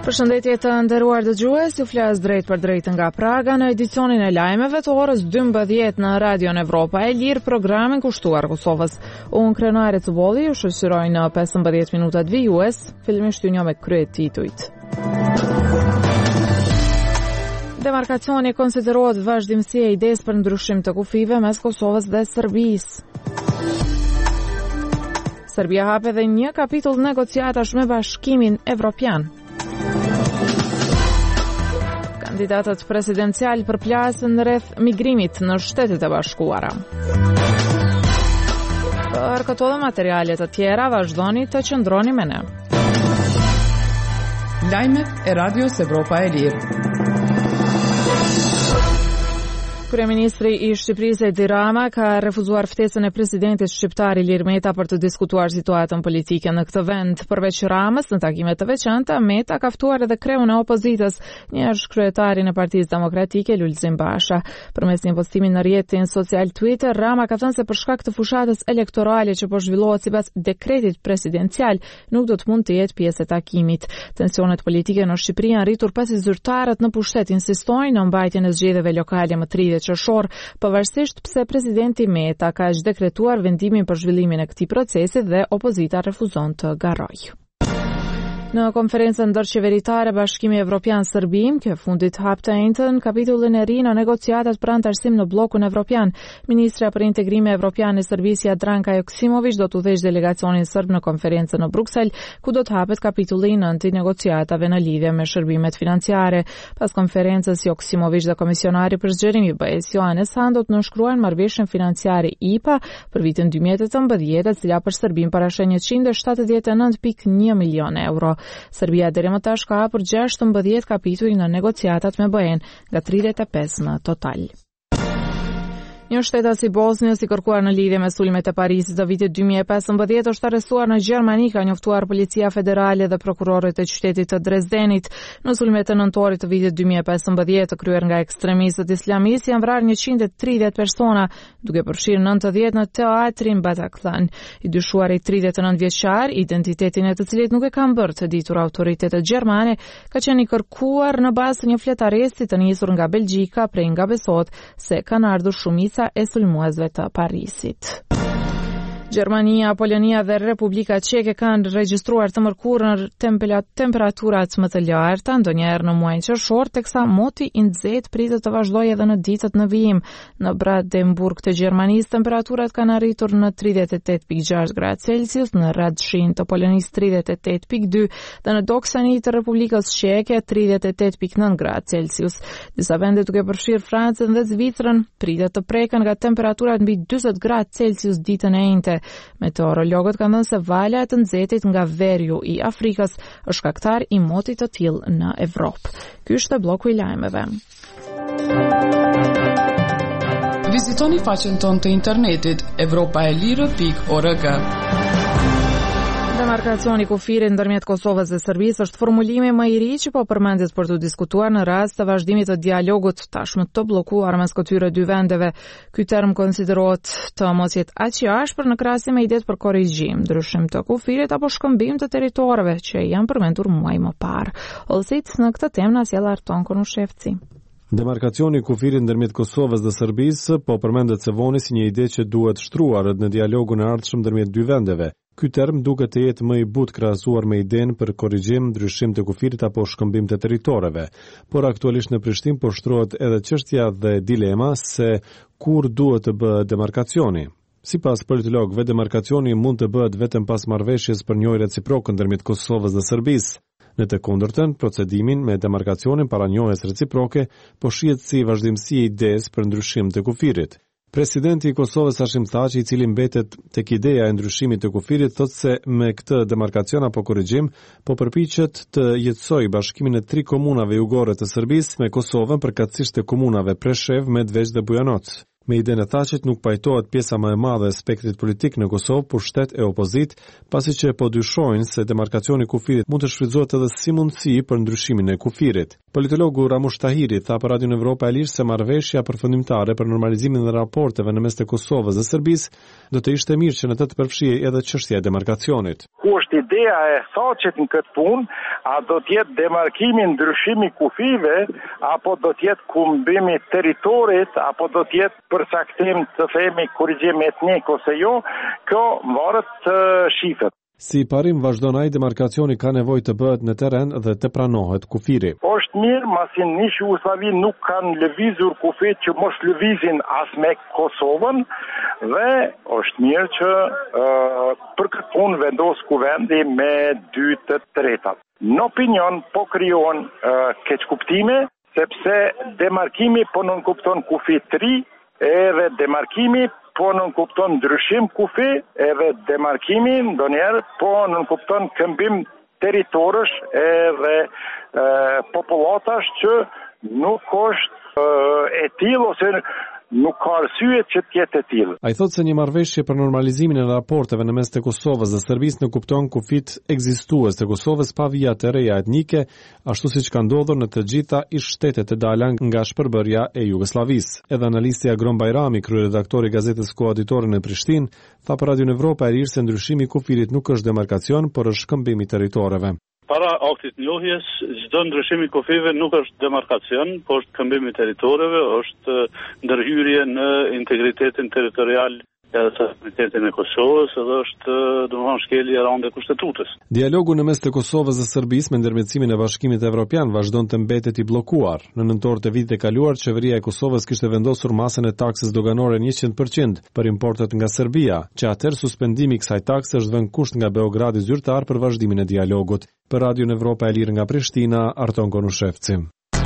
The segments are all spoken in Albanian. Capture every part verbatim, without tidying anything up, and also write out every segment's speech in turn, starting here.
Përshëndetje të nderuar dëgjues, ju flas drejt për drejt nga Praga në edicionin e lajmeve të orës dymbëdhjetë në Radion Evropa e Lirë, programin kushtuar Kosovës. Unë Krenare Cubolli ju shoqëroj në pesëmbëdhjetë minutat vijues, fillimisht ju njoh me kryet titujt. Demarkacioni konsiderohet vazhdimësia e idesë për ndryshim të kufive mes Kosovës dhe Serbisë. Serbia hap edhe një kapitull negociatash me Bashkimin Evropian. Kandidatët presidencial përplasën rreth migrimit në Shtetet e Bashkuara. Për këto dhe materialet të tjera, vazhdoni të qëndroni me ne. Lajmet e Radios Evropa e Lirë. Kryeministri i Shqipërisë Edi Rama ka refuzuar ftesën e presidentit shqiptar Ilir Meta për të diskutuar situatën politike në këtë vend. Përveç Ramës, në takime të veçanta, Meta ka ftuar edhe kreun e opozitës, njëherë kryetarin e Partisë Demokratike Lulzim Basha. Përmes një postimi në rrjetin social Twitter, Rama ka thënë se për shkak të fushatës elektorale që po zhvillohet sipas dekretit presidencial, nuk do të mund të jetë pjesë e takimit. Tensionet politike në Shqipëri janë rritur pasi zyrtarët në pushtet insistojnë në mbajtjen e zgjedhjeve lokale më tridhjetë qershor, pavarësisht pse presidenti Meta ka dekretuar vendimin për zhvillimin e këtij procesi dhe opozita refuzon të garrojë. Në konferencën ndërqeveritare Bashkimi Evropian Serbim, që fundit hap të njëjtën kapitullin e ri në negociatat për antarësim në bllokun evropian. Ministra për Integrim Evropian e Serbisë Jadranka Joksimović do të udhëheqë delegacionin serb në konferencën në Bruksel, ku do të hapet kapitulli i nëntë i negociatave në lidhje me shërbimet financiare. Pas konferencës, Joksimović dhe komisionari për zgjerim i B E S Johannes Hahn do të nënshkruajnë marrëveshjen financiare I P A për vitin dy mijë e tetëmbëdhjetë, e cila për Serbin parashën njëqind e shtatëdhjetë e nëntë pikë një milion euro. Serbia deri më tash ka hapur gjashtëmbëdhjetë kapituj në negociatat me B E-n, nga tridhjetë e pesë në total. Një shtetas i Bosnjës i kërkuar në lidhje me sulmet e Parisit të vitit dy mijë e pesëmbëdhjetë është arrestuar në Gjermani, ka njoftuar Policia Federale dhe prokurorët e qytetit të Dresdenit. Në sulmet të nëntorit të vitit dy mijë e pesëmbëdhjetë të kryer nga ekstremistët islamistë janë vrarë njëqind e tridhjetë persona, duke përfshirë nëntëdhjetë në teatrin Bataclan. I dyshuari tridhjetë e nëntë vjeçar, identitetin e të cilit nuk e kanë bërë të ditur autoritetet gjermane, ka qenë i kërkuar në bazë të një fletaresti të nisur nga Belgjika, prej nga besohet se kanë ardhur shumica e sulmuesve të Parisit. Gjermania, Polonia dhe Republika Çeke kanë regjistruar të mërkurën temperaturat më të larta, ndonjëherë në muajin qershor, teksa moti i nxehtë pritet të vazhdojë edhe në ditët në vijim. Në Brandenburg të Gjermanisë temperaturat kanë arritur në tridhjetë e tetë pikë gjashtë gradë Celsius, në Radzhin të Polonisë tridhjetë e tetë pikë dy dhe në Doksani të Republikës Çeke tridhjetë e tetë pikë nëntë gradë Celsius. Disa vende duke përfshirë Francën dhe Zvicrën pritet të preken nga temperaturat mbi dyzet gradë Celsius ditën e njëjtë. Meteorologët kanë thënë se vala e të nxehtit nga veriu i Afrikës është shkaktar i motit të tillë në Evropë. Ky është bloku i lajmeve. Vizitoni faqen tonë të internetit evropa e lirë pikë org. Demarkacioni i kufirit ndërmjet Kosovës dhe Serbisë është formulimi më i ri që po përmendet për të diskutuar në rast të vazhdimit të dialogut tashmë të bllokuar mes këtyre dy vendeve. Ky term konsiderohet të mos jetë aq i ashpër në krahasim me idetë për korrigjim, ndryshim të kufirit apo shkëmbim të territoreve që janë përmendur muaj më parë. Olsit në këtë temë na sjell Arton Konushevci. Demarkacioni i kufirit ndërmjet Kosovës dhe Serbisë po përmendet së voni si një ide që duhet shtruar në dialogun e ardhshëm ndërmjet dy vendeve. Ky term duket të jetë më i butë krahasuar me idenë për korrigjim, ndryshim të kufirit apo shkëmbim të territoreve, por aktualisht në Prishtinë po shtrohet edhe çështja dhe dilema se kur duhet të bëhet demarkacioni. Sipas politologëve, demarkacioni mund të bëhet vetëm pas marrëveshjes për njohje reciproke ndërmjet Kosovës dhe Serbisë. Në të kundërtën, procedimin me demarkacionin para njohjes reciproke po shihet si vazhdimësi e idesë për ndryshim të kufirit. Presidenti i Kosovës Hashim Thaçi, i cili mbetet tek ideja e ndryshimit të kufirit, thotë se me këtë demarkacion apo korrigjim po përpiqet të jetësojë bashkimin e tri komunave jugore të Serbisë me Kosovën, përkatësisht të komunave Preshev, Medveç dhe Bujanoc. Me idenë e Thaçit nuk pajtohet pjesa më e madhe e spektrit politik në Kosovë, pushtet e opozit, pasi që po dyshojnë se demarkacioni i kufirit mund të shfrytëzohet edhe si mundësi për ndryshimin e kufirit. Politologu Ramush Tahiri tha për Radion Evropa e Lirë se marrëveshja përfundimtare për normalizimin e rapporteve në mes të Kosovës dhe Serbisë do të ishte mirë që në të të përfshihej edhe çështja e demarkacionit. Ku është ideja e saqet në këtë punë, a do të jetë demarkimi, ndryshimi kufive, apo do të jetë humbimi territorit, apo do të jetë përcaktim të themi korrigjim etnik ose jo, kjo varet të shifet. Si parim vazhdon ai, demarkacioni ka nevojë të bëhet në terren dhe të pranohet kufiri. Është mirë, masi një Jugosllavi nuk kanë lëvizur kufit që mos lëvizin as me Kosovën, dhe është mirë që uh, për këtë punë vendos kuvendi me dy të tretat. Në opinion po krijohen uh, keqkuptime, sepse demarkimi po nuk kupton kufi të ri, edhe demarkimi po nuk kupton ndryshim kufi, edhe demarkimi ndonjëherë po nuk kupton këmbim territorësh edhe e, populatash që nuk është e, e tillë ose nuk ka arsye që të jetë e tillë. Ai thotë se një marrëveshje për normalizimin e raporteve në mes të Kosovës dhe Serbisë nuk kupton kufit ekzistues të Kosovës pa vija të reja etnike, ashtu siç ka ndodhur në të gjitha ish shtetet e dalë nga shpërbërja e Jugosllavisë. Edhe analisti Agron Bajrami, kryeredaktori i gazetës Koaditore në Prishtinë, tha për Radion Evropa e Lirë se ndryshimi i kufirit nuk është demarkacion, por është shkëmbim i territoreve. Para aktit njohjes, çdo ndryshim i kufive nuk është demarkacion, por është këmbim i territoreve, është ndërhyrje në integritetin territorial e suverenitetin e Kosovës, edhe është domethënë shkelje e rande kushtetutës. Dialogu në mes të Kosovës dhe Serbisë me ndërmjetësimin e Bashkimit Evropian vazhdon të mbetet i bllokuar. Në nëntor të vitit e kaluar, qeveria e Kosovës kishte vendosur masën e taksës doganore njëqind përqind për importet nga Serbia, që atëherë suspendimi i kësaj takse është vënë kusht nga Beogradi zyrtar për vazhdimin e dialogut. Për Radion Evropa e Lirë nga Prishtina, Arton Konushevci.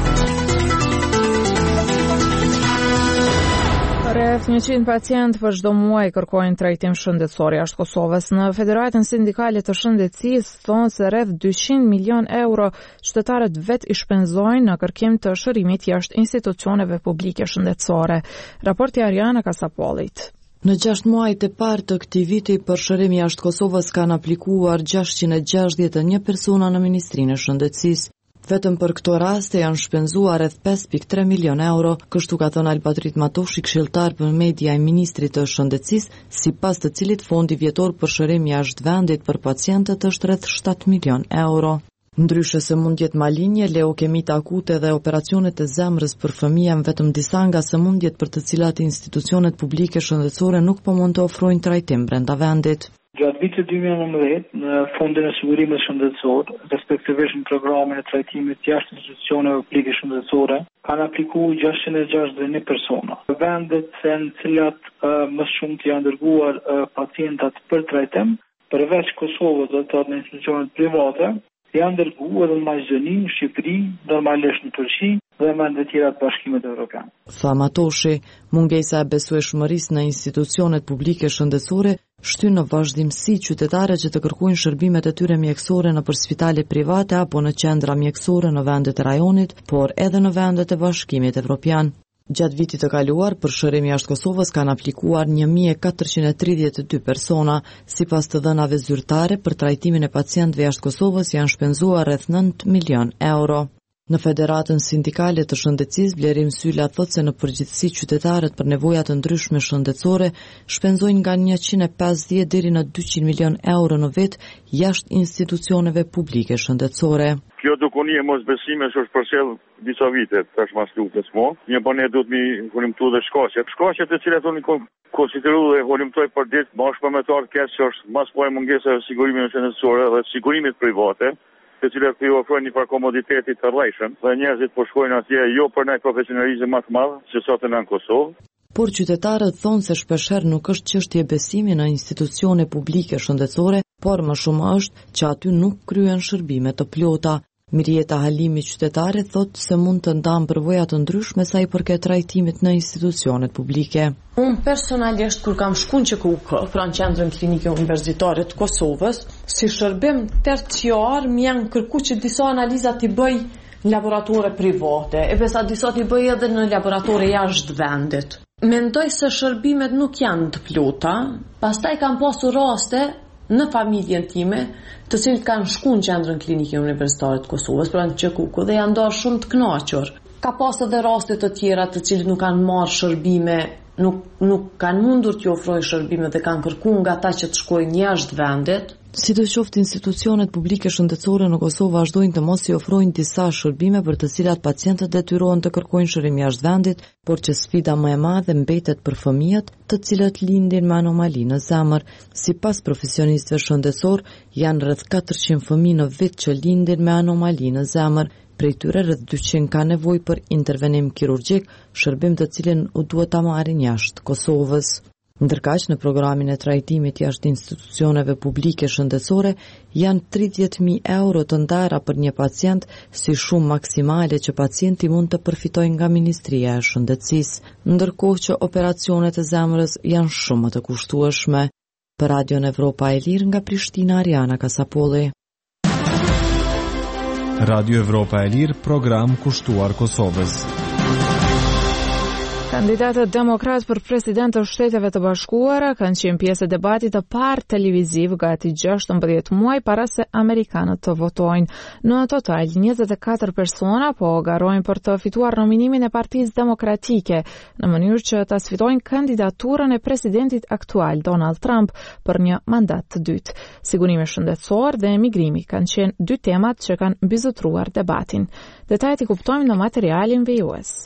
Rreth njëqind pacient për çdo muaj kërkojnë trajtim shëndetësor jashtë Kosovës. Në Federatën Sindikale të Shëndetësisë thonë se rreth dyqind milion euro qytetarët vet i shpenzojnë në kërkim të shërimit jashtë institucioneve publike shëndetësore. Raporti Ariana Kasapollit. Në gjashtë muajt e parë të këtij viti, për shërim jashtë Kosovës kanë aplikuar gjashtëqind e gjashtëdhjetë e një persona në Ministrinë e Shëndetësisë. Vetëm për këto raste janë shpenzuar rreth pesë pikë tre milion euro, kështu ka thënë Albadrit Matoshi, këshilltar për media i Ministrit të Shëndetësisë, sipas të cilit fondi vjetor për shërim jashtë vendit për pacientët është rreth shtatë milion euro. Ndryshe sëmundjet malinje, leukemit akute dhe operacionet e zemrës për fëmijë janë vetëm disa nga sëmundjet për të cilat institucionet publike shëndetësore nuk po mund të ofrojnë trajtim brenda vendit. Gjatë vitit dy mijë e nëntëdhjetë, në Fondin e Sigurimit Shëndetësor, respektivisht në programin e trajtimit jashtë institucioneve publike shëndetësore, kanë aplikuar gjashtëqind e gjashtëdhjetë e një persona. Vendet në të cilat uh, më shumë të janë dërguar uh, pacientat për trajtim, përveç Kosovës dhe të në institucionet private, janë dërguar në Maqedoni, në Shqipëri, normalisht në Turqi dhe me në tjera të Bashkimit Evropian. Tha Matoshi, mungesa e besueshmërisë në institucionet publike shëndetësore shtyn në vazhdimsi qytetarët që të kërkojnë shërbimet e tyre mjekësore në për spitale private apo në qendra mjekësore në vendet e rajonit, por edhe në vendet e Bashkimit Evropian. Gjatë vitit të kaluar, për shërim jashtë Kosovës kanë aplikuar një mijë e katërqind e tridhjetë e dy persona. Sipas të dhënave zyrtare, për trajtimin e pacientëve jashtë Kosovës janë shpenzuar rreth nëntë milion euro. Në Federatën Sindikale të Shëndetësisë, Blerim Syla thotë se në përgjithësi qytetarët për nevoja të ndryshme shëndetësore shpenzojnë nga njëqind e pesëdhjetë deri në dyqind milion euro në vit jashtë institucioneve publike shëndetësore. Kjo dukoni e mosbesime që është përcjell disa vite tash mas luftës mo. Një po ne duhet mi holimtu dhe shkaqet. Shkaqet e cilat unë konsideru dhe holimtoj për ditë, ma është përmetar keq që është mas po e mungesa e sigurimit shëndetësore dhe sigurimit private, të cilat i ofrojnë një par komoditetit të rrejshëm, dhe njerëzit po shkojnë atje jo për një profesionalizëm më të madh që sot në Kosovë. Por qytetarët thonë se shpeshherë nuk është çështje besimi në institucione publike shëndetësore, por më shumë është që aty nuk kryen shërbime të plota. Mirjeta Halimi, qytetare, thotë se mund të ndanë përvoja të ndryshme sa i përket trajtimit në institucionet publike. Unë personalisht kur kam shku në Q K U K, pra në qendrën klinike universitare të Kosovës, si shërbim terciar më janë kërku që disa analizat i bëj në laboratore private, e besa disa i bëj edhe në laboratore jashtë vendit. Mendoj se shërbimet nuk janë të plota, pastaj kam pasur raste në familjen time, të cilët kanë shku në qendrën klinike universitare të Kosovës, pra në Qekuko, dhe janë ndarë shumë të kënaqur. Ka pas edhe raste të tjera të cilët nuk kanë marrë shërbime, nuk, nuk kanë mundur t'ju ofrojnë shërbime dhe kanë kërkuar nga ata që të shkojnë jashtë vendit. Sidoqoftë, institucionet publike shëndetësore në Kosovë vazhdojnë të mos i ofrojnë disa shërbime për të cilat pacientët detyrohen të kërkojnë shërim jashtë vendit, por që sfida më e madhe mbetet për fëmijët, të cilët lindin me anomali në zemër. Sipas profesionistëve shëndetësor, janë rreth katërqind fëmijë në vit që lindin me anomali në zemër. Prej tyre rreth dyqind ka nevojë për intervenim kirurgjik, shërbim të cilin u duhet ta marrin jashtë Kosovës. Ndërkaq, në programin e trajtimit jashtë institucioneve publike shëndetësore janë tridhjetë mijë euro të ndara për një pacient, si shumë maksimale që pacienti mund të përfitojë nga Ministria e Shëndetësisë, ndërkohë që operacionet e zemrës janë shumë më të kushtueshme. Për Radion Evropa e Lirë nga Prishtina, Ariana Kasapolli. Radio Evropa e Lirë, program kushtuar Kosovës. Kandidatët demokrat për president të Shteteve të Bashkuara kanë qenë pjesë e debatit të parë televiziv gati gjashtëmbëdhjetë muaj para se amerikanët të votojnë. Në total, njëzet e katër persona po garojnë për të fituar nominimin e Partisë Demokratike në mënyrë që ta sfitojnë kandidaturën e presidentit aktual Donald Trump për një mandat të dytë. Sigurimi shëndetësor dhe emigrimi kanë qenë dy temat që kanë mbizotruar debatin. Detajet i kuptojmë në materialin vijues.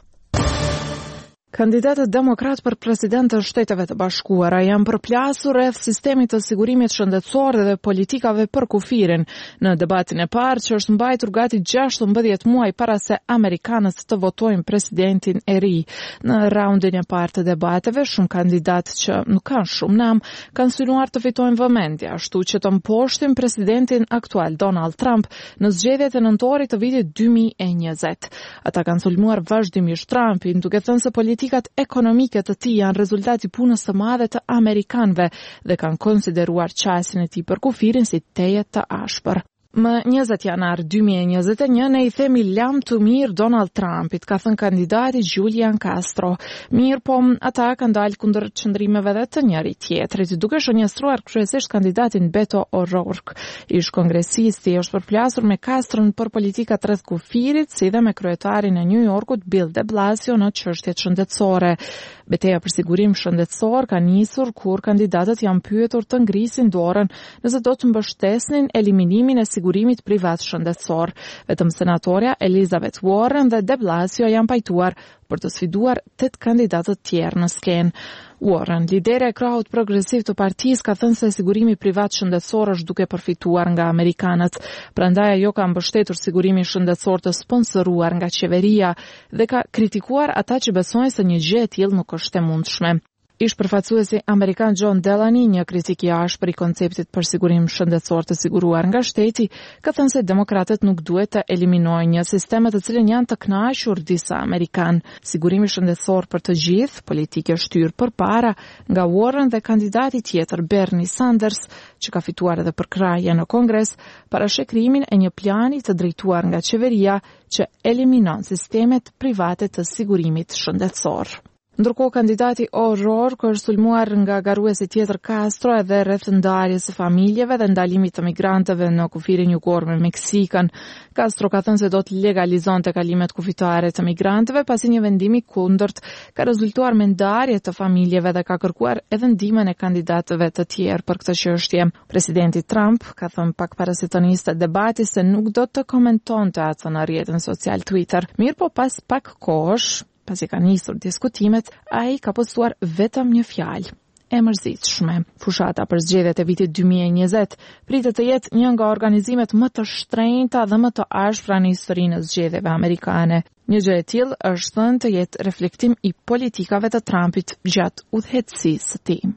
Kandidatët demokrat për president të Shteteve të Bashkuara janë përplasur rreth sistemit të sigurimit shëndetësor dhe politikave për kufirin në debatin e parë që është mbajtur gati gjashtëmbëdhjetë muaj para se amerikanët të votojnë presidentin e ri. Në raundin e parë të debateve, shumë kandidatë që nuk kanë shumë nam kanë synuar të fitojnë vëmendje, ashtu që të mposhtin presidentin aktual Donald Trump në zgjedhjet e nëntorit të vitit dy mijë e njëzet. Ata kanë sulmuar vazhdimisht Trumpin, duke thënë se politi Politikat ekonomike të tij janë rezultati punës së madhe të amerikanëve dhe kanë konsideruar qasjen e tij për kufirin si teje të ashpër. Më njëzet janar dy mijë e njëzet e një ne i themi lam të mirë Donald Trumpit, ka thënë kandidati Julian Castro. Mirë, po ata kanë dalë kundër qëndrimeve dhe të njëri tjetrit, duke shënjestruar kryesisht kandidatin Beto O'Rourke. Ish kongresisti është përplasur me Castron për politikat rreth kufirit, si dhe me kryetarin e New Yorkut Bill de Blasio në çështjet shëndetësore. Betejë për sigurim shëndetësor ka nisur kur kandidatët janë pyetur të ngrisin dorën nëse do të mbështesnin eliminimin e sigurimit privat shëndetësor. Vetëm senatorja Elizabeth Warren dhe de Blasio janë pajtuar për të sfiduar tetë kandidatët tjerë në skenë. Warren, lidera e krahut progresiv të partisë, ka thënë se sigurimi privat shëndetësor është duke përfituar nga amerikanët. Prandaj ajo ka mbështetur sigurimin shëndetësor të sponsoruar nga qeveria dhe ka kritikuar ata që besojnë se një gjë e tillë nuk është e mundshme. Ish përfaqësuesi amerikan John Delaney, një kritik i ashpër i konceptit për sigurim shëndetësor të siguruar nga shteti, ka thënë se demokratët nuk duhet të eliminojnë një sistem të cilën janë të kënaqur disa amerikanë. Sigurimi shëndetësor për të gjithë, politikë shtyrë përpara nga Warren dhe kandidati tjetër Bernie Sanders, që ka fituar edhe për krahje në Kongres, parasheh krijimin e një plani të drejtuar nga qeveria që eliminon sistemet private të sigurimit shëndetësor. Ndërkohë, kandidati O'Rourke është sulmuar nga garuesi tjetër Castro edhe rreth ndarjes së familjeve dhe ndalimit të migrantëve në kufirin jugor me Meksikën. Castro ka thënë se do të legalizonte kalimet kufitare të migrantëve pasi një vendim i kundërt ka rezultuar me ndarje të familjeve dhe ka kërkuar edhe ndihmën e kandidatëve të tjerë për këtë çështje. Presidenti Trump ka thënë pak para se të nisë debati se nuk do të komentonte atë në rrjetin social Twitter. Mirë, po pas pak kohësh, pasi ka nisur diskutimet, ai ka postuar vetëm një fjalë: e mërzitshme. Fushata për zgjedhjet e vitit dy mijë e njëzet pritet të jetë një nga organizimet më të shtrenjta dhe më të ashpra në historinë e zgjedhjeve amerikane. Një gjë e tillë është thënë të jetë reflektim i politikave të Trumpit gjatë udhëheqësisë së tij.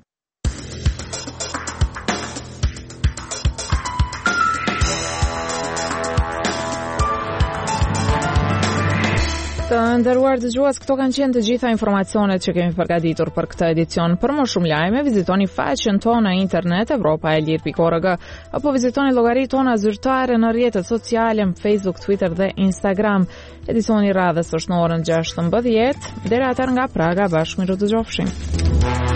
Të nderuar dëgjues, këto kanë qenë të gjitha informacionet që kemi përgatitur për këtë edicion. Për më shumë lajme, vizitoni faqen tonë në internet evropa e lirë pikë org apo vizitoni llogaritë tona zyrtare në rrjetet sociale, në Facebook, Twitter dhe Instagram. Edicioni i radhës është në orën gjashtëmbëdhjetë. Deri atëherë nga Praga, bashkë miru të dëgjofshim.